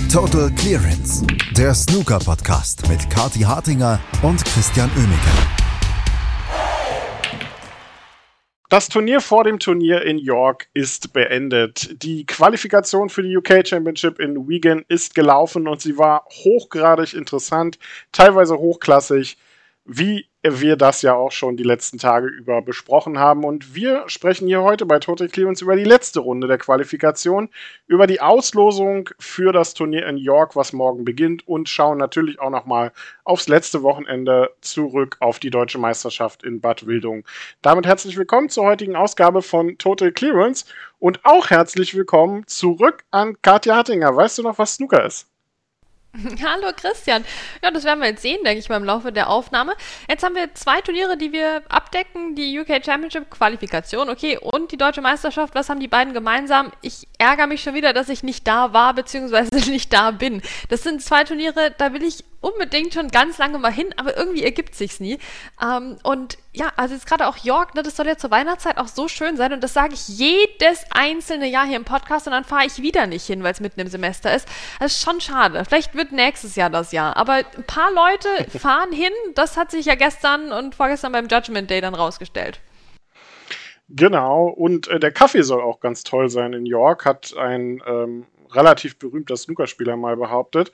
Total Clearance, der Snooker-Podcast mit Kathi Hartinger und Christian Oemeke. Das Turnier vor dem Turnier in York ist beendet. Die Qualifikation für die UK Championship in Wigan ist gelaufen und sie war hochgradig interessant, teilweise hochklassig, wie wir das ja auch schon die letzten Tage über besprochen haben. Und wir sprechen hier heute bei Total Clearance über die letzte Runde der Qualifikation, über die Auslosung für das Turnier in York, was morgen beginnt, und schauen natürlich auch nochmal aufs letzte Wochenende zurück auf die Deutsche Meisterschaft in Bad Wildung. Damit herzlich willkommen zur heutigen Ausgabe von Total Clearance und auch herzlich willkommen zurück an Kathi Hartinger. Weißt du noch, was Snooker ist? Hallo Christian. Ja, das werden wir jetzt sehen, denke ich mal, im Laufe der Aufnahme. Jetzt haben wir 2 Turniere, die wir abdecken. Die UK Championship Qualifikation, okay, und die Deutsche Meisterschaft. Was haben die beiden gemeinsam? Ich ärgere mich schon wieder, dass ich nicht da war, beziehungsweise nicht da bin. Das sind 2 Turniere, da will ich unbedingt schon ganz lange mal hin, aber irgendwie ergibt sich's nie. Und ja, also jetzt gerade auch York, ne, das soll ja zur Weihnachtszeit auch so schön sein und das sage ich jedes einzelne Jahr hier im Podcast und dann fahre ich wieder nicht hin, weil es mitten im Semester ist. Das ist schon schade. Vielleicht wird nächstes Jahr das Jahr, aber ein paar Leute fahren hin, das hat sich ja gestern und vorgestern beim Judgment Day dann rausgestellt. Genau, und der Kaffee soll auch ganz toll sein in York, hat ein relativ berühmter Snookerspieler mal behauptet.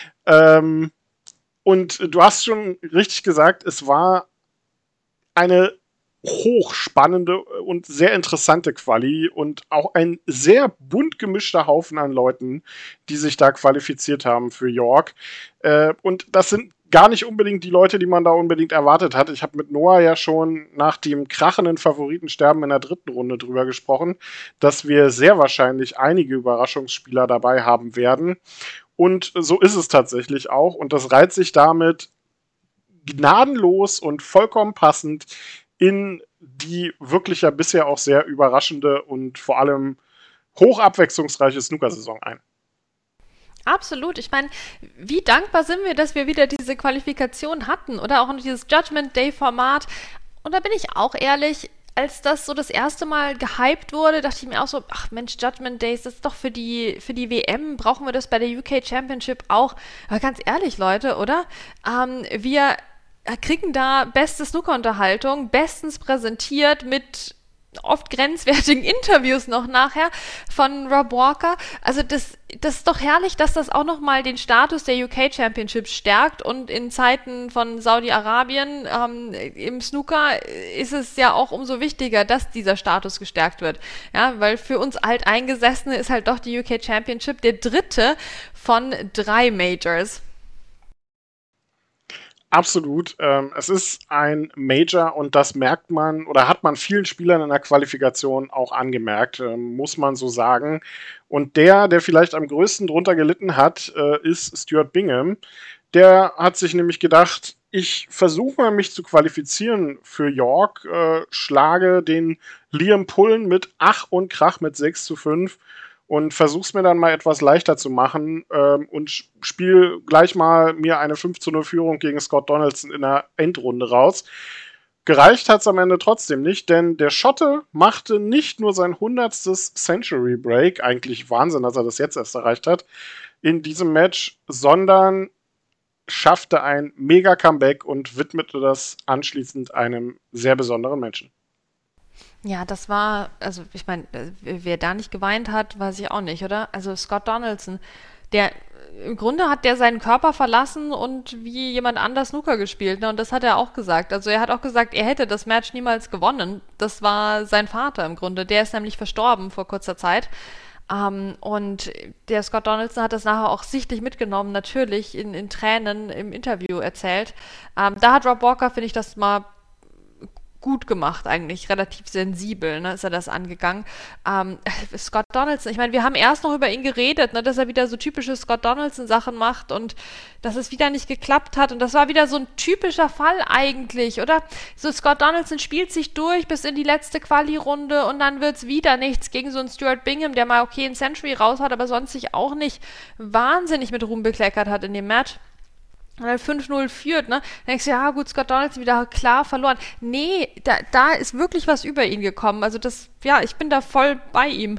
Und du hast schon richtig gesagt, es war eine hochspannende und sehr interessante Quali und auch ein sehr bunt gemischter Haufen an Leuten, die sich da qualifiziert haben für York. Und das sind gar nicht unbedingt die Leute, die man da unbedingt erwartet hat. Ich habe mit Noah ja schon nach dem krachenden Favoritensterben in der 3. Runde drüber gesprochen, dass wir sehr wahrscheinlich einige Überraschungsspieler dabei haben werden. Und so ist es tatsächlich auch. Und das reiht sich damit gnadenlos und vollkommen passend in die wirklich ja bisher auch sehr überraschende und vor allem hoch abwechslungsreiche Snookersaison ein. Absolut. Ich meine, wie dankbar sind wir, dass wir wieder diese Qualifikation hatten oder auch dieses Judgment Day Format. Und da bin ich auch ehrlich, als das so das erste Mal gehypt wurde, dachte ich mir auch so, ach Mensch, Judgment Days, das ist doch für die WM, brauchen wir das bei der UK Championship auch. Aber ganz ehrlich, Leute, oder? Wir kriegen da beste Snooker-Unterhaltung, bestens präsentiert mit oft grenzwertigen Interviews noch nachher von Rob Walker. Also das ist doch herrlich, dass das auch nochmal den Status der UK Championship stärkt und in Zeiten von Saudi-Arabien im Snooker ist es ja auch umso wichtiger, dass dieser Status gestärkt wird. Ja, weil für uns Alteingesessene ist halt doch die UK Championship der 3. von 3 Majors. Absolut. Es ist ein Major und das merkt man oder hat man vielen Spielern in der Qualifikation auch angemerkt, muss man so sagen. Und der vielleicht am größten drunter gelitten hat, ist Stuart Bingham. Der hat sich nämlich gedacht, ich versuche mal, mich zu qualifizieren für York, schlage den Liam Pullen mit Ach und Krach mit 6:5 und versuch's mir dann mal etwas leichter zu machen und spiele gleich mal mir eine 5:0 Führung gegen Scott Donaldson in der Endrunde raus. Gereicht hat's am Ende trotzdem nicht, denn der Schotte machte nicht nur sein 100. Century Break, eigentlich Wahnsinn, dass er das jetzt erst erreicht hat, in diesem Match, sondern schaffte ein Mega-Comeback und widmete das anschließend einem sehr besonderen Menschen. Ja, das war, also ich meine, wer da nicht geweint hat, weiß ich auch nicht, oder? Also Scott Donaldson, im Grunde hat der seinen Körper verlassen und wie jemand anders Snooker gespielt, ne? Und das hat er auch gesagt. Also er hat auch gesagt, er hätte das Match niemals gewonnen. Das war sein Vater im Grunde. Der ist nämlich verstorben vor kurzer Zeit. Und der Scott Donaldson hat das nachher auch sichtlich mitgenommen, natürlich in Tränen im Interview erzählt. Da hat Rob Walker, finde ich, das mal gut gemacht eigentlich, relativ sensibel, ne, ist er das angegangen. Scott Donaldson, ich meine, wir haben erst noch über ihn geredet, ne, dass er wieder so typische Scott Donaldson-Sachen macht und dass es wieder nicht geklappt hat und das war wieder so ein typischer Fall eigentlich, oder? So Scott Donaldson spielt sich durch bis in die letzte Quali-Runde und dann wird's wieder nichts gegen so einen Stuart Bingham, der mal okay einen Century raushaut, aber sonst sich auch nicht wahnsinnig mit Ruhm bekleckert hat in dem Match. und dann 5-0 führt, ne? Dann denkst du, ja gut, Scott Donaldson wieder klar verloren. Nee, da ist wirklich was über ihn gekommen. Also ich bin da voll bei ihm.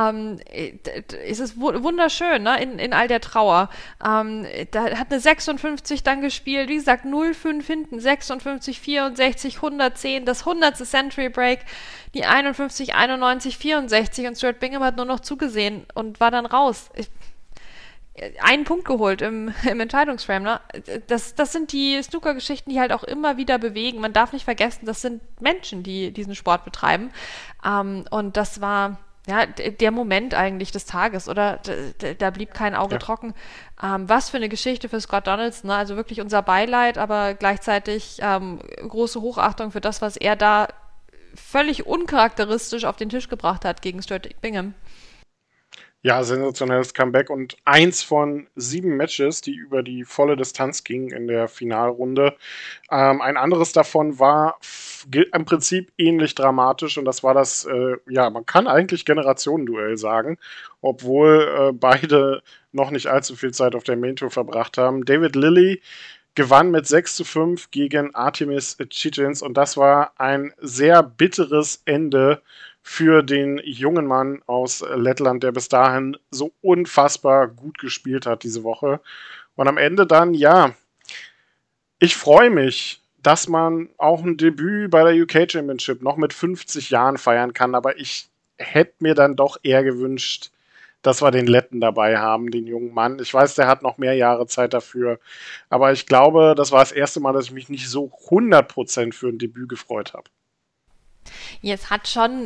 Es ist wunderschön, ne? In all der Trauer. Da hat eine 56 dann gespielt, wie gesagt, 0-5 hinten, 56, 64, 110, das 100. Century Break, die 51, 91, 64 und Stuart Bingham hat nur noch zugesehen und war dann raus. Einen Punkt geholt im Entscheidungsframe, ne? Das sind die Snooker-Geschichten, die halt auch immer wieder bewegen. Man darf nicht vergessen, das sind Menschen, die diesen Sport betreiben. Und das war der Moment eigentlich des Tages, oder? Da blieb kein Auge trocken. Was für eine Geschichte für Scott Donaldson, ne? Also wirklich unser Beileid, aber gleichzeitig große Hochachtung für das, was er da völlig uncharakteristisch auf den Tisch gebracht hat gegen Stuart Bingham. Ja, sensationelles Comeback und 1 von 7 Matches, die über die volle Distanz gingen in der Finalrunde. Ein anderes davon war im Prinzip ähnlich dramatisch und das war das, man kann eigentlich Generationenduell sagen, obwohl beide noch nicht allzu viel Zeit auf der Main Tour verbracht haben. David Lilley gewann mit 6-5 gegen Artemis Citins und das war ein sehr bitteres Ende für den jungen Mann aus Lettland, der bis dahin so unfassbar gut gespielt hat diese Woche. Und am Ende dann, ich freue mich, dass man auch ein Debüt bei der UK Championship noch mit 50 Jahren feiern kann, aber ich hätte mir dann doch eher gewünscht, dass wir den Letten dabei haben, den jungen Mann. Ich weiß, der hat noch mehr Jahre Zeit dafür, aber ich glaube, das war das erste Mal, dass ich mich nicht so 100% für ein Debüt gefreut habe. Jetzt hat schon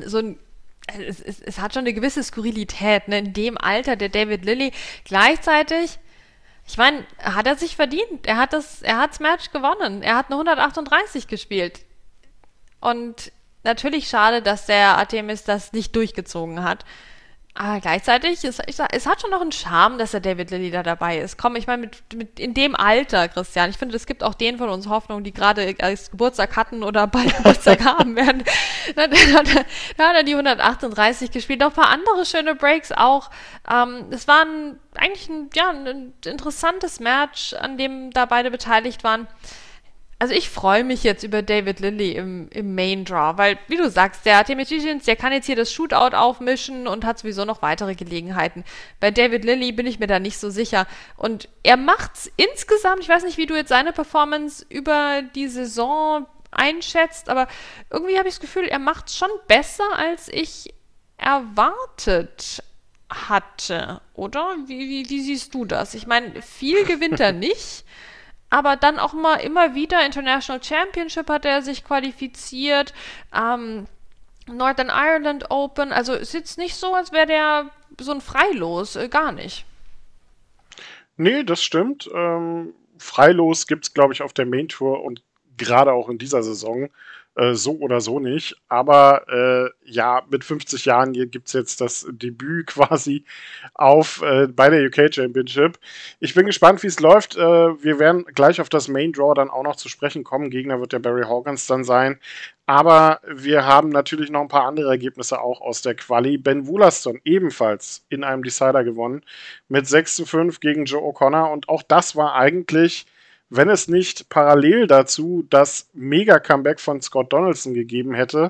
es hat schon eine gewisse Skurrilität, ne? In dem Alter der David Lilley. Gleichzeitig, ich meine, hat er sich verdient. Er hat das Match gewonnen. Er hat eine 138 gespielt. Und natürlich schade, dass der Artemis das nicht durchgezogen hat. Aber gleichzeitig, es hat schon noch einen Charme, dass der David Lilley da dabei ist. Komm, ich meine, mit in dem Alter, Christian, ich finde, es gibt auch denen von uns Hoffnung, die gerade Geburtstag hatten oder bald Geburtstag haben werden. Da hat er die 138 gespielt. Noch ein paar andere schöne Breaks auch. Es war eigentlich ein interessantes Match, an dem da beide beteiligt waren. Also ich freue mich jetzt über David Lilley im Main Draw, weil, wie du sagst, der Artemis Citins, der kann jetzt hier das Shootout aufmischen und hat sowieso noch weitere Gelegenheiten. Bei David Lilley bin ich mir da nicht so sicher. Und er macht's insgesamt, ich weiß nicht, wie du jetzt seine Performance über die Saison einschätzt, aber irgendwie habe ich das Gefühl, er macht's schon besser, als ich erwartet hatte, oder? Wie siehst du das? Ich meine, viel gewinnt er nicht. Aber dann auch mal immer wieder International Championship hat er sich qualifiziert, Northern Ireland Open, also ist jetzt nicht so, als wäre der so ein Freilos, gar nicht. Nee, das stimmt. Freilos gibt es, glaube ich, auf der Main Tour und gerade auch in dieser Saison so oder so nicht. Aber mit 50 Jahren gibt es jetzt das Debüt quasi bei der UK Championship. Ich bin gespannt, wie es läuft. Wir werden gleich auf das Main Draw dann auch noch zu sprechen kommen. Gegner wird der Barry Hawkins dann sein. Aber wir haben natürlich noch ein paar andere Ergebnisse auch aus der Quali. Ben Wollaston ebenfalls in einem Decider gewonnen mit 6-5 gegen Joe O'Connor. Und auch das war eigentlich, wenn es nicht parallel dazu das Mega-Comeback von Scott Donaldson gegeben hätte,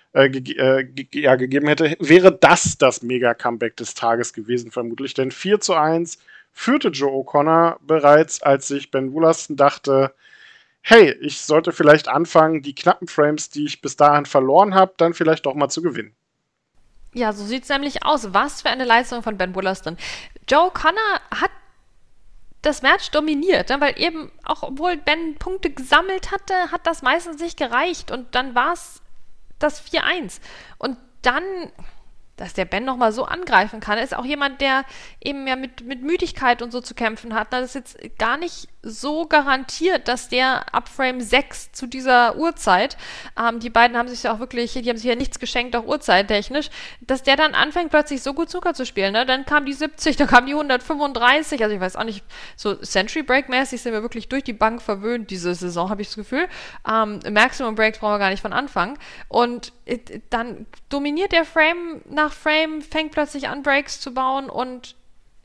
wäre das Mega-Comeback des Tages gewesen, vermutlich. Denn 4-1 führte Joe O'Connor bereits, als sich Ben Wollaston dachte, hey, ich sollte vielleicht anfangen, die knappen Frames, die ich bis dahin verloren habe, dann vielleicht doch mal zu gewinnen. Ja, so sieht es nämlich aus. Was für eine Leistung von Ben Wollaston. Joe O'Connor hat das Match dominiert, ne? Weil eben, auch obwohl Ben Punkte gesammelt hatte, hat das meistens nicht gereicht und dann war es das 4-1. Und dann, dass der Ben nochmal so angreifen kann, ist auch jemand, der eben ja mit Müdigkeit und so zu kämpfen hat. Das ist jetzt gar nicht so garantiert, dass der ab Frame 6 zu dieser Uhrzeit, die beiden haben sich ja auch wirklich, die haben sich ja nichts geschenkt, auch uhrzeittechnisch, dass der dann anfängt, plötzlich so gut Zucker zu spielen. Ne? Dann kam die 70, dann kam die 135, also ich weiß auch nicht, so Century Break-mäßig sind wir wirklich durch die Bank verwöhnt diese Saison, habe ich das Gefühl. Maximum Breaks brauchen wir gar nicht von Anfang. Und dann dominiert der Frame nach Frame, fängt plötzlich an, Breaks zu bauen und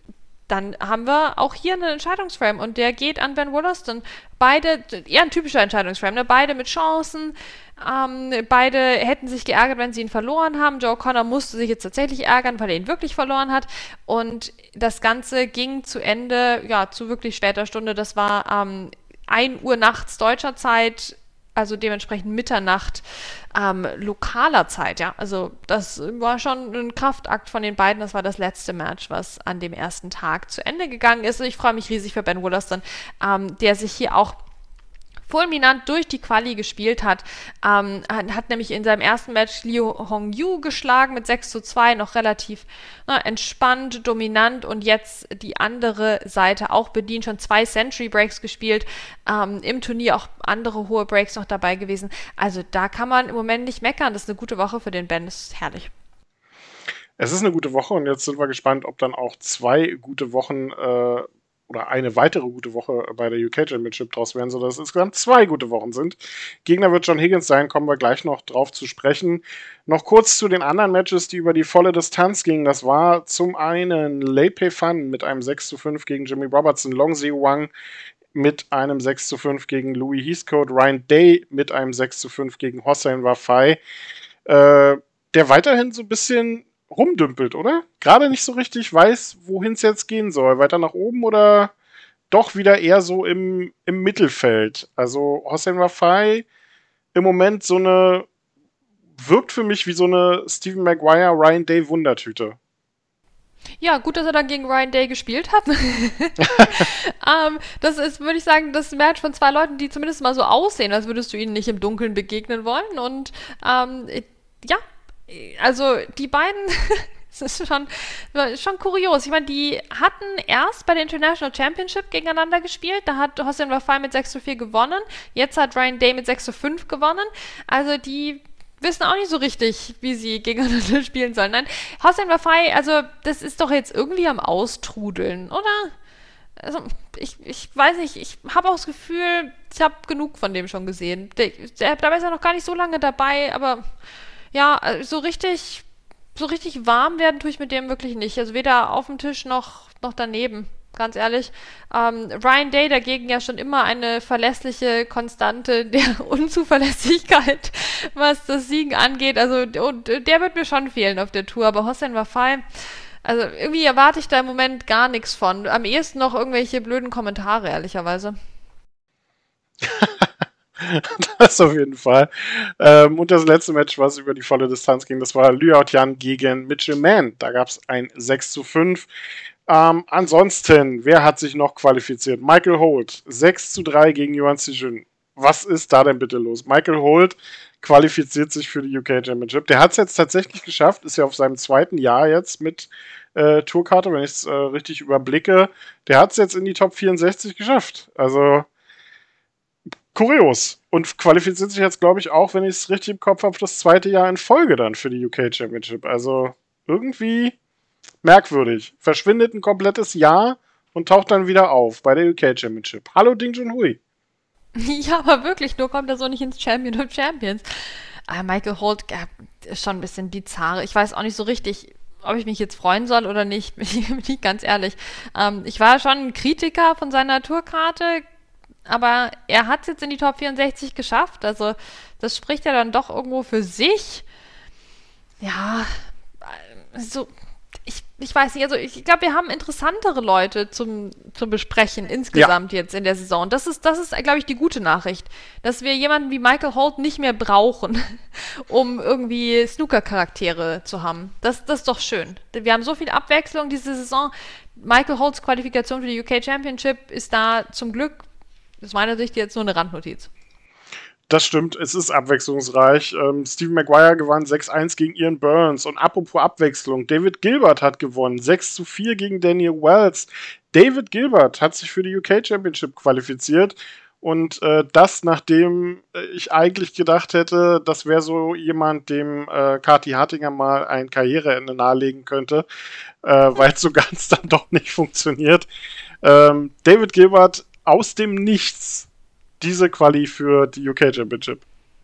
dann haben wir auch hier einen Entscheidungsframe und der geht an Ben Wollaston. Beide, eher ein typischer Entscheidungsframe, ne? Beide mit Chancen, beide hätten sich geärgert, wenn sie ihn verloren haben. Joe Connor musste sich jetzt tatsächlich ärgern, weil er ihn wirklich verloren hat und das Ganze ging zu Ende, ja, zu wirklich später Stunde. Das war 1 Uhr nachts deutscher Zeit, also dementsprechend Mitternacht lokaler Zeit, ja. Also das war schon ein Kraftakt von den beiden. Das war das letzte Match, was an dem ersten Tag zu Ende gegangen ist. Ich freue mich riesig für Ben Wollaston, der sich hier auch fulminant durch die Quali gespielt hat. Hat nämlich in seinem ersten Match Liu Hongyu geschlagen mit 6:2, noch relativ entspannt, dominant und jetzt die andere Seite auch bedient, schon 2 Century Breaks gespielt, im Turnier auch andere hohe Breaks noch dabei gewesen. Also da kann man im Moment nicht meckern. Das ist eine gute Woche für den Ben, das ist herrlich. Es ist eine gute Woche und jetzt sind wir gespannt, ob dann auch 2 gute Wochen oder eine weitere gute Woche bei der UK Championship draus werden, sodass es insgesamt 2 gute Wochen sind. Gegner wird John Higgins sein, kommen wir gleich noch drauf zu sprechen. Noch kurz zu den anderen Matches, die über die volle Distanz gingen. Das war zum einen Lei Pei Fan mit einem 6:5 gegen Jimmy Robertson, Long Zi Wang mit einem 6:5 gegen Louis Heathcote, Ryan Day mit einem 6:5 gegen Hossein Wafai, der weiterhin so ein bisschen rumdümpelt, oder? Gerade nicht so richtig weiß, wohin es jetzt gehen soll. Weiter nach oben oder doch wieder eher so im Mittelfeld? Also Hossein Wafai im Moment wirkt für mich wie so eine Stephen Maguire, Ryan Day Wundertüte. Ja, gut, dass er dann gegen Ryan Day gespielt hat. Das ist, würde ich sagen, das Match von 2 Leuten, die zumindest mal so aussehen, als würdest du ihnen nicht im Dunkeln begegnen wollen. Und ja, also die beiden, es ist schon kurios. Ich meine, die hatten erst bei der International Championship gegeneinander gespielt. Da hat Hossein Wafai mit 6:4 gewonnen. Jetzt hat Ryan Day mit 6:5 gewonnen. Also die wissen auch nicht so richtig, wie sie gegeneinander spielen sollen. Nein, Hossein Wafai, also das ist doch jetzt irgendwie am Austrudeln, oder? Also ich weiß nicht, ich habe auch das Gefühl, ich habe genug von dem schon gesehen. Dabei ist er noch gar nicht so lange dabei, aber ja, so richtig warm werden tue ich mit dem wirklich nicht. Also weder auf dem Tisch noch daneben, ganz ehrlich. Ryan Day dagegen ja schon immer eine verlässliche Konstante der Unzuverlässigkeit, was das Siegen angeht. Also und der wird mir schon fehlen auf der Tour. Aber Hossein Wafai, also irgendwie erwarte ich da im Moment gar nichts von. Am ehesten noch irgendwelche blöden Kommentare, ehrlicherweise. Das auf jeden Fall. Und das letzte Match, was über die volle Distanz ging, das war Liu Tian gegen Mitchell Mann. Da gab es ein 6:5. Ansonsten, wer hat sich noch qualifiziert? Michael Holt, 6:3 gegen Yuan Xijun. Was ist da denn bitte los? Michael Holt qualifiziert sich für die UK Championship. Der hat es jetzt tatsächlich geschafft, ist ja auf seinem 2. Jahr jetzt mit Tourkarte, wenn ich es richtig überblicke. Der hat es jetzt in die Top 64 geschafft. Also kurios. Und qualifiziert sich jetzt, glaube ich, auch, wenn ich es richtig im Kopf habe, das 2. Jahr in Folge dann für die UK Championship. Also irgendwie merkwürdig. Verschwindet ein komplettes Jahr und taucht dann wieder auf bei der UK Championship. Hallo Ding Junhui. Ja, aber wirklich, nur kommt er so nicht ins Champion of Champions. Michael Holt ist schon ein bisschen bizarr. Ich weiß auch nicht so richtig, ob ich mich jetzt freuen soll oder nicht, bin ich ganz ehrlich. Ich war schon ein Kritiker von seiner Tourkarte, aber er hat es jetzt in die Top 64 geschafft. Also das spricht ja dann doch irgendwo für sich. Ja, so, ich weiß nicht, also ich glaube, wir haben interessantere Leute zum Besprechen insgesamt jetzt in der Saison. Das ist, glaube ich, die gute Nachricht, dass wir jemanden wie Michael Holt nicht mehr brauchen, um irgendwie Snooker-Charaktere zu haben. Das ist doch schön. Wir haben so viel Abwechslung diese Saison. Michael Holts Qualifikation für die UK Championship ist da zum Glück, aus meiner Sicht, jetzt nur eine Randnotiz. Das stimmt, es ist abwechslungsreich. Stephen Maguire gewann 6:1 gegen Ian Burns. Und apropos Abwechslung, David Gilbert hat gewonnen. 6:4 gegen Daniel Wells. David Gilbert hat sich für die UK Championship qualifiziert. Und das, nachdem ich eigentlich gedacht hätte, das wäre so jemand, dem Kathi Hartinger mal ein Karriereende nahelegen könnte, weil es so ganz dann doch nicht funktioniert. David Gilbert aus dem Nichts diese Quali für die UK Championship.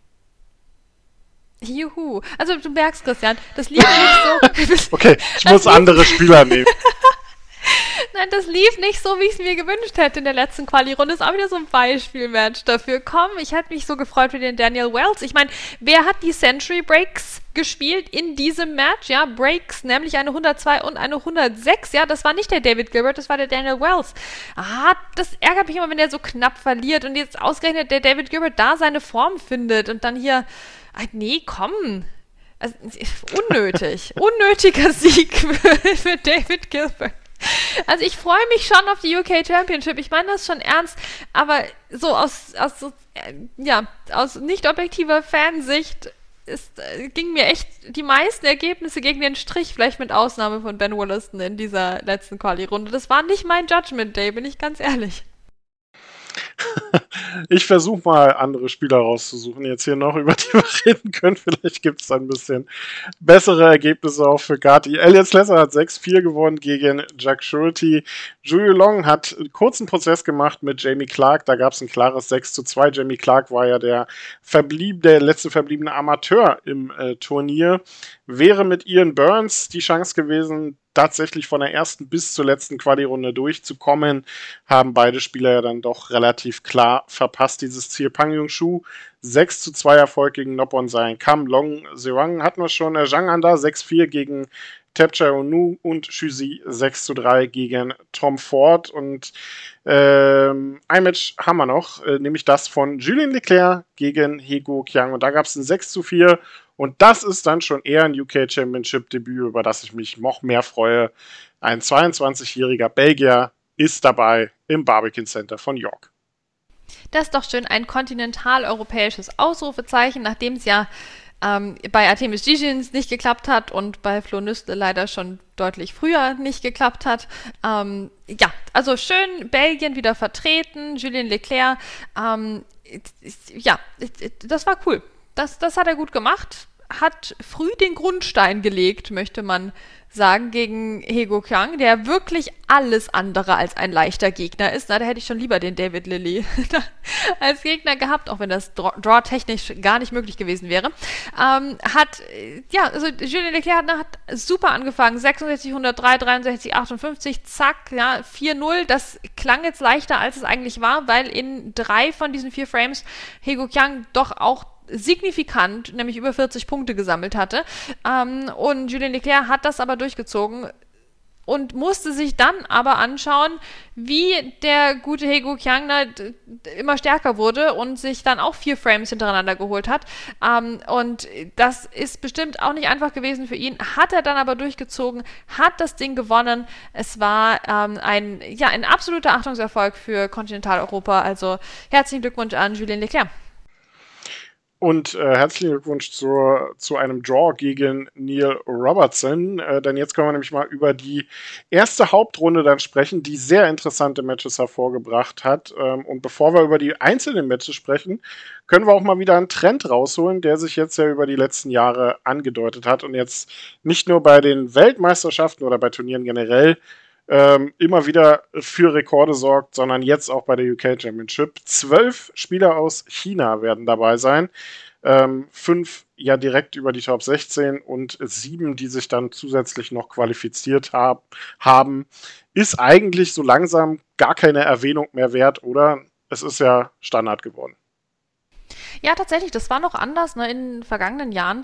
Juhu. Also du merkst, Christian, das liegt nicht so... Okay, ich muss andere Spieler nehmen. Endes lief nicht so, wie ich es mir gewünscht hätte in der letzten Quali-Runde. Ist auch wieder so ein Beispielmatch dafür. Komm, ich hätte mich so gefreut für den Daniel Wells. Ich meine, wer hat die Century Breaks gespielt in diesem Match? Ja, Breaks, nämlich eine 102 und eine 106. Ja, das war nicht der David Gilbert, das war der Daniel Wells. Das ärgert mich immer, wenn der so knapp verliert und jetzt ausgerechnet der David Gilbert da seine Form findet und dann hier, nee, komm. Also, unnötig. Unnötiger Sieg für David Gilbert. Also ich freue mich schon auf die UK Championship. Ich meine das schon ernst, aber so aus nicht objektiver Fansicht ging mir echt die meisten Ergebnisse gegen den Strich, vielleicht mit Ausnahme von Ben Wollaston in dieser letzten Quali-Runde. Das war nicht mein Judgment Day, bin ich ganz ehrlich. Ich versuche mal, andere Spieler rauszusuchen, jetzt hier noch, über die wir reden können. Vielleicht gibt es dann ein bisschen bessere Ergebnisse auch für Kati. Elliot Slesser hat 6-4 gewonnen gegen Jack Schulte. Julio Long hat einen kurzen Prozess gemacht mit Jamie Clark. Da gab es ein klares 6-2. Jamie Clark war ja der letzte verbliebene Amateur im Turnier. Wäre mit Ian Burns die Chance gewesen, tatsächlich von der ersten bis zur letzten Quali-Runde durchzukommen, haben beide Spieler ja dann doch relativ klar verpasst, dieses Ziel. Pang Jung-Shu, 6-2 Erfolg gegen Noppon Sein Kam. Long Zewang hatten wir schon, Zhang Anda 6-4 gegen Tapchai Onu und Shuzi 6-3 gegen Tom Ford. Und ein Match haben wir noch, nämlich das von Julien Leclerc gegen Hego Kiang. Und da gab es ein 6-4. Und das ist dann schon eher ein UK Championship Debüt, über das ich mich noch mehr freue. Ein 22-jähriger Belgier ist dabei im Barbican Center von York. Das ist doch schön, ein kontinentaleuropäisches Ausrufezeichen, nachdem es ja bei Artemis Gigians nicht geklappt hat und bei Flo Nüstle leider schon deutlich früher nicht geklappt hat. Also schön Belgien wieder vertreten, Julien Leclerc. Das war cool. Das hat er gut gemacht, hat früh den Grundstein gelegt, möchte man sagen, gegen Hego Kiang, der wirklich alles andere als ein leichter Gegner ist. Da hätte ich schon lieber den David Lilley als Gegner gehabt, auch wenn das Draw technisch gar nicht möglich gewesen wäre. Julien Leclerc hat super angefangen, 66, 103, 63, 58, zack, 4-0. Das klang jetzt leichter, als es eigentlich war, weil in 3 von diesen 4 Frames Hego Kiang doch auch signifikant, nämlich über 40 Punkte gesammelt hatte. Und Julien Leclerc hat das aber durchgezogen und musste sich dann aber anschauen, wie der gute Hego Kiang immer stärker wurde und sich dann auch 4 Frames hintereinander geholt hat. Und das ist bestimmt auch nicht einfach gewesen für ihn. Hat er dann aber durchgezogen, hat das Ding gewonnen. Es war ein absoluter Achtungserfolg für Kontinentaleuropa. Also herzlichen Glückwunsch an Julien Leclerc. Und herzlichen Glückwunsch zu einem Draw gegen Neil Robertson, denn jetzt können wir nämlich mal über die erste Hauptrunde dann sprechen, die sehr interessante Matches hervorgebracht hat. Und bevor wir über die einzelnen Matches sprechen, können wir auch mal wieder einen Trend rausholen, der sich jetzt ja über die letzten Jahre angedeutet hat und jetzt nicht nur bei den Weltmeisterschaften oder bei Turnieren generell immer wieder für Rekorde sorgt, sondern jetzt auch bei der UK Championship. 12 Spieler aus China werden dabei sein. 5 ja direkt über die Top 16 und 7, die sich dann zusätzlich noch qualifiziert haben. Ist eigentlich so langsam gar keine Erwähnung mehr wert, oder? Es ist ja Standard geworden. Ja, tatsächlich, das war noch anders in den vergangenen Jahren.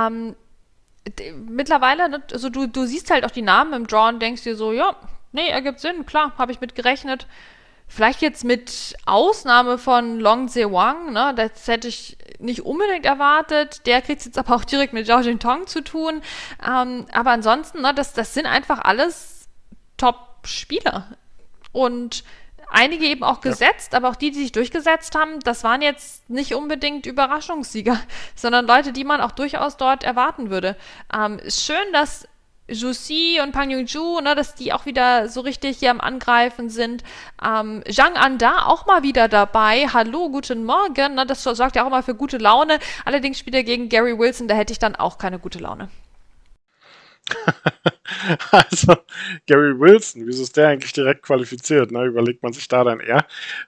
Mittlerweile, also du siehst halt auch die Namen im Draw und denkst dir so, ja, ergibt Sinn, klar, habe ich mit gerechnet. Vielleicht jetzt mit Ausnahme von Long Zewang, das hätte ich nicht unbedingt erwartet. Der kriegt es jetzt aber auch direkt mit Zhao Jintong zu tun. Aber ansonsten, das sind einfach alles Top-Spieler. Und einige eben auch gesetzt, aber auch die sich durchgesetzt haben, das waren jetzt nicht unbedingt Überraschungssieger, sondern Leute, die man auch durchaus dort erwarten würde. Ist schön, dass Zhu Si und Pang Jung-ju, dass die auch wieder so richtig hier am Angreifen sind. Zhang Anda auch mal wieder dabei. Hallo, guten Morgen. Das sorgt ja auch immer für gute Laune. Allerdings spielt er gegen Gary Wilson, da hätte ich dann auch keine gute Laune. Also, Gary Wilson, wieso ist der eigentlich direkt qualifiziert? Ne? Überlegt man sich da dann eher.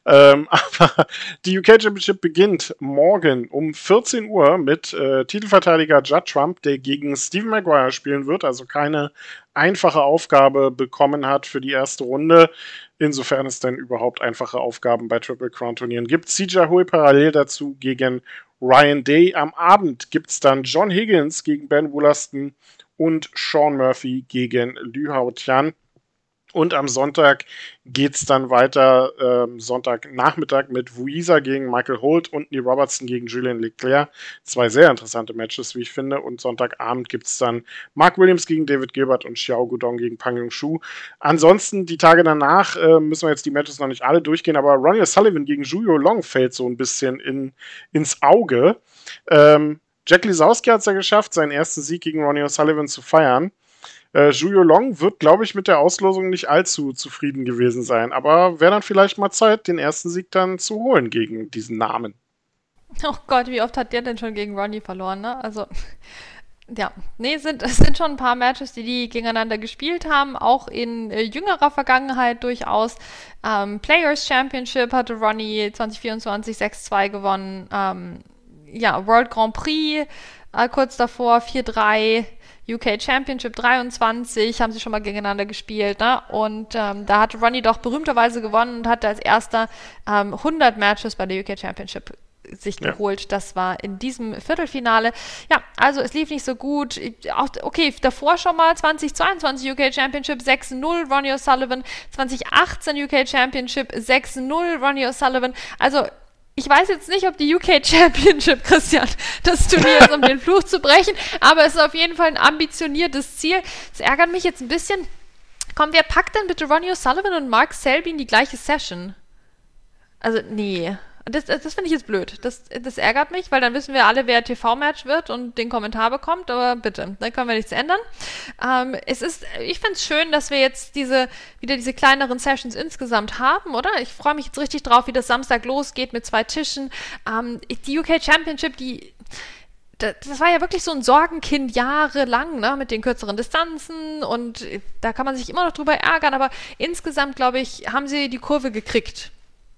Aber die UK Championship beginnt morgen um 14 Uhr mit Titelverteidiger Judd Trump, der gegen Stephen Maguire spielen wird, also keine einfache Aufgabe bekommen hat für die erste Runde. Insofern es denn überhaupt einfache Aufgaben bei Triple Crown Turnieren gibt. CJ Hui parallel dazu gegen Ryan Day. Am Abend gibt es dann John Higgins gegen Ben Wollaston und Sean Murphy gegen Lü Hao Tian. Und am Sonntag geht es dann weiter, Sonntagnachmittag mit Vuisa gegen Michael Holt und Neil Robertson gegen Julien Leclerc. 2 sehr interessante Matches, wie ich finde. Und Sonntagabend gibt es dann Mark Williams gegen David Gilbert und Xiao Guodong gegen Pang Yong-shu. Ansonsten, die Tage danach müssen wir jetzt die Matches noch nicht alle durchgehen, aber Ronnie O'Sullivan gegen Zhu Yulong fällt so ein bisschen ins Auge. Jack Lisowski hat es ja geschafft, seinen ersten Sieg gegen Ronnie O'Sullivan zu feiern. Zhu Yulong wird, glaube ich, mit der Auslosung nicht allzu zufrieden gewesen sein. Aber wäre dann vielleicht mal Zeit, den ersten Sieg dann zu holen gegen diesen Namen. Oh Gott, wie oft hat der denn schon gegen Ronnie verloren, ne? Also, ja, nee, es sind schon ein paar Matches, die gegeneinander gespielt haben, auch in jüngerer Vergangenheit durchaus. Players Championship hatte Ronnie 2024 6-2 gewonnen. World Grand Prix kurz davor 4-3. UK Championship 23 haben sie schon mal gegeneinander gespielt, ne? Und da hatte Ronnie doch berühmterweise gewonnen und hatte als erster 100 Matches bei der UK Championship sich geholt. Das war in diesem Viertelfinale. Ja, also es lief nicht so gut. Auch, okay, davor schon mal 2022 UK Championship 6-0 Ronnie O'Sullivan, 2018 UK Championship 6-0 Ronnie O'Sullivan. Also ich weiß jetzt nicht, ob die UK Championship, Christian, das Turnier ist, um den Fluch zu brechen, aber es ist auf jeden Fall ein ambitioniertes Ziel. Es ärgert mich jetzt ein bisschen. Komm, wer packt denn bitte Ronnie O'Sullivan und Mark Selby in die gleiche Session? Also, nee. Das finde ich jetzt blöd. Das ärgert mich, weil dann wissen wir alle, wer TV-Match wird und den Kommentar bekommt, aber bitte, da können wir nichts ändern. Ich finde es schön, dass wir jetzt wieder diese kleineren Sessions insgesamt haben, oder? Ich freue mich jetzt richtig drauf, wie das Samstag losgeht mit 2 Tischen. Die UK Championship, das war ja wirklich so ein Sorgenkind jahrelang, ne, mit den kürzeren Distanzen und da kann man sich immer noch drüber ärgern, aber insgesamt, glaube ich, haben sie die Kurve gekriegt.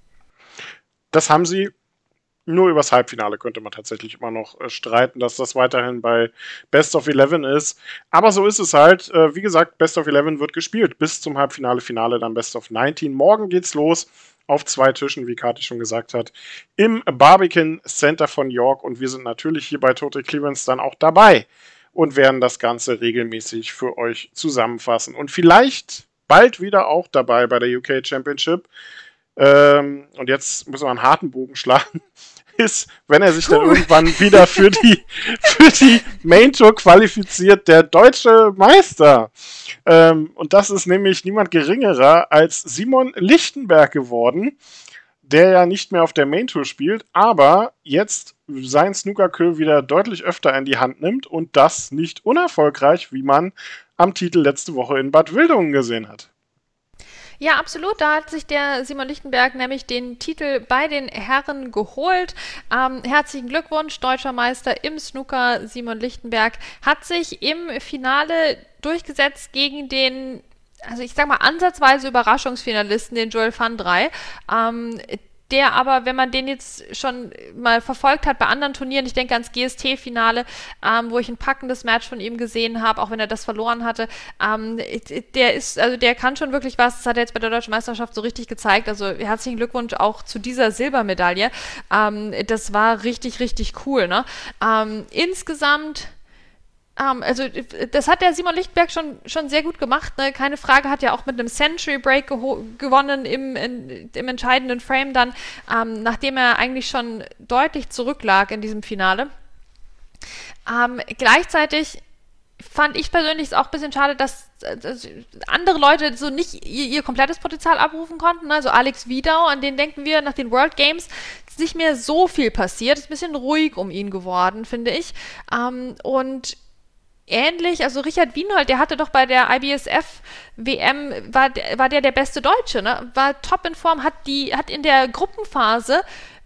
Das haben sie. Nur übers Halbfinale könnte man tatsächlich immer noch streiten, dass das weiterhin bei Best of 11 ist. Aber so ist es halt. Wie gesagt, Best of 11 wird gespielt bis zum Halbfinale, dann Best of 19. Morgen geht's los auf 2 Tischen, wie Kathi schon gesagt hat, im Barbican Center von York. Und wir sind natürlich hier bei Total Clearance dann auch dabei und werden das Ganze regelmäßig für euch zusammenfassen. Und vielleicht bald wieder auch dabei bei der UK Championship. Und jetzt müssen wir einen harten Bogen schlagen, ist, wenn er sich dann irgendwann wieder für die Main Tour qualifiziert, der deutsche Meister. Und das ist nämlich niemand geringerer als Simon Lichtenberg geworden, der ja nicht mehr auf der Main Tour spielt, aber jetzt sein Snookerkö wieder deutlich öfter in die Hand nimmt und das nicht unerfolgreich, wie man am Titel letzte Woche in Bad Wildungen gesehen hat. Ja, absolut. Da hat sich der Simon Lichtenberg nämlich den Titel bei den Herren geholt. Herzlichen Glückwunsch, deutscher Meister im Snooker. Simon Lichtenberg hat sich im Finale durchgesetzt gegen den, also ich sag mal ansatzweise Überraschungsfinalisten, den Joel van Drey. Der aber, wenn man den jetzt schon mal verfolgt hat bei anderen Turnieren, ich denke ans GST-Finale, wo ich ein packendes Match von ihm gesehen habe, auch wenn er das verloren hatte, der kann schon wirklich was, das hat er jetzt bei der Deutschen Meisterschaft so richtig gezeigt, also herzlichen Glückwunsch auch zu dieser Silbermedaille, das war richtig, richtig cool, ne? Insgesamt also das hat der Simon Lichtenberg schon sehr gut gemacht, ne? Keine Frage, hat ja auch mit einem Century Break gewonnen im entscheidenden Frame dann, nachdem er eigentlich schon deutlich zurücklag in diesem Finale. Gleichzeitig fand ich persönlich es auch ein bisschen schade, dass andere Leute so nicht ihr komplettes Potenzial abrufen konnten. Also Alex Wiedau, an den denken wir nach den World Games, ist nicht mehr so viel passiert. Ist ein bisschen ruhig um ihn geworden, finde ich. Und ähnlich, also Richard Wienhold, der hatte doch bei der IBSF-WM, war der beste Deutsche, ne? War top in Form, hat in der Gruppenphase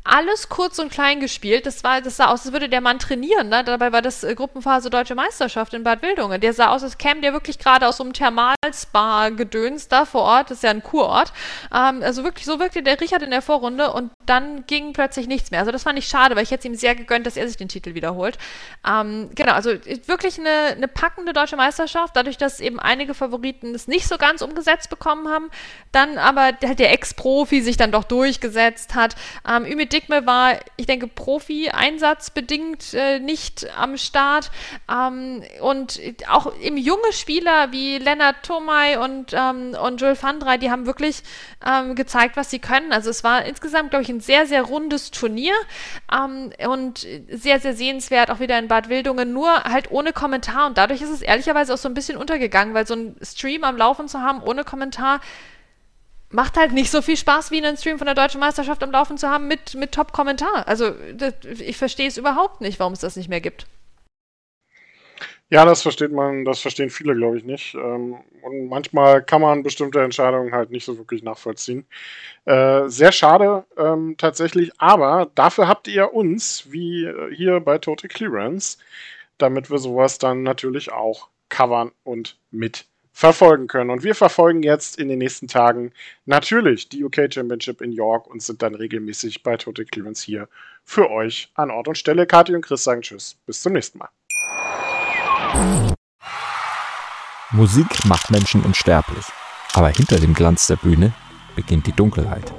alles kurz und klein gespielt. Das sah aus, als würde der Mann trainieren. Ne? Dabei war das Gruppenphase Deutsche Meisterschaft in Bad Wildungen. Der sah aus, als käme der wirklich gerade aus so einem Thermalspa-Gedöns da vor Ort. Das ist ja ein Kurort. Also wirklich, so wirkte der Richard in der Vorrunde und dann ging plötzlich nichts mehr. Also das fand ich schade, weil ich hätte es ihm sehr gegönnt, dass er sich den Titel wiederholt. Genau, also wirklich eine packende Deutsche Meisterschaft, dadurch, dass eben einige Favoriten es nicht so ganz umgesetzt bekommen haben. Dann aber halt der Ex-Profi sich dann doch durchgesetzt hat. Ümit Dikme war, ich denke, Profi-einsatzbedingt nicht am Start. Und auch eben junge Spieler wie Lennart Tomay und Joel van Drey, die haben wirklich gezeigt, was sie können. Also es war insgesamt, glaube ich, ein sehr, sehr rundes Turnier und sehr, sehr sehenswert, auch wieder in Bad Wildungen, nur halt ohne Kommentar. Und dadurch ist es ehrlicherweise auch so ein bisschen untergegangen, weil so ein Stream am Laufen zu haben ohne Kommentar macht halt nicht so viel Spaß, wie einen Stream von der Deutschen Meisterschaft am Laufen zu haben mit Top-Kommentar. Also ich verstehe es überhaupt nicht, warum es das nicht mehr gibt. Ja, das verstehen viele, glaube ich, nicht. Und manchmal kann man bestimmte Entscheidungen halt nicht so wirklich nachvollziehen. Sehr schade, tatsächlich, aber dafür habt ihr uns, wie hier bei Total Clearance, damit wir sowas dann natürlich auch covern und mit verfolgen können. Und wir verfolgen jetzt in den nächsten Tagen natürlich die UK Championship in York und sind dann regelmäßig bei Total Clearance hier für euch an Ort und Stelle. Kathi und Chris sagen Tschüss. Bis zum nächsten Mal. Musik macht Menschen unsterblich. Aber hinter dem Glanz der Bühne beginnt die Dunkelheit.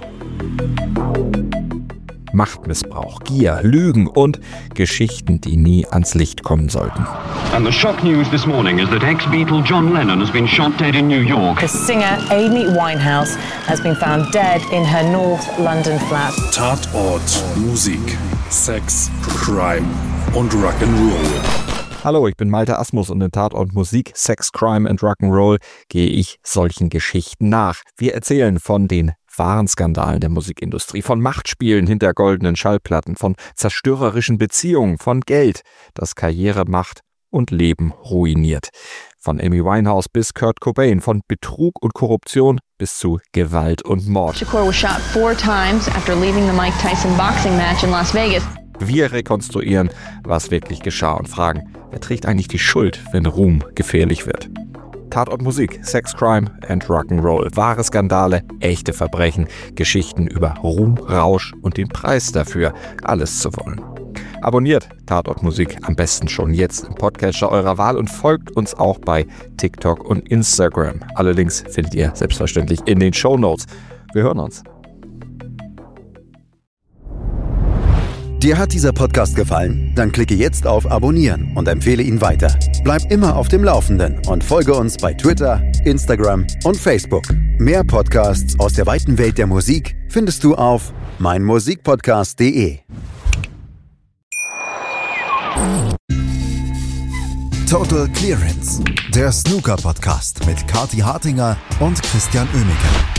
Machtmissbrauch, Gier, Lügen und Geschichten, die nie ans Licht kommen sollten. And the shock news this morning is that ex-Beatle John Lennon has been shot dead in New York. The singer Amy Winehouse has been found dead in her North London flat. Tatort, Musik, Sex, Crime und Rock'n'Roll. Hallo, ich bin Malte Asmus und in Tatort Musik, Sex, Crime and Rock'n'Roll gehe ich solchen Geschichten nach. Wir erzählen von den wahren Skandalen der Musikindustrie, von Machtspielen hinter goldenen Schallplatten, von zerstörerischen Beziehungen, von Geld, das Karriere, Macht und Leben ruiniert. Von Amy Winehouse bis Kurt Cobain, von Betrug und Korruption bis zu Gewalt und Mord. Shakur was shot 4 times after leaving the Mike Tyson boxing match in Las Vegas. Wir rekonstruieren, was wirklich geschah und fragen, wer trägt eigentlich die Schuld, wenn Ruhm gefährlich wird? Tatort Musik, Sex, Crime and Rock'n'Roll. Wahre Skandale, echte Verbrechen, Geschichten über Ruhm, Rausch und den Preis dafür, alles zu wollen. Abonniert Tatort Musik am besten schon jetzt im Podcatcher eurer Wahl und folgt uns auch bei TikTok und Instagram. Alle Links findet ihr selbstverständlich in den Shownotes. Wir hören uns. Dir hat dieser Podcast gefallen? Dann klicke jetzt auf Abonnieren und empfehle ihn weiter. Bleib immer auf dem Laufenden und folge uns bei Twitter, Instagram und Facebook. Mehr Podcasts aus der weiten Welt der Musik findest du auf meinmusikpodcast.de. Total Clearance, der Snooker-Podcast mit Kathi Hartinger und Christian Oemeke.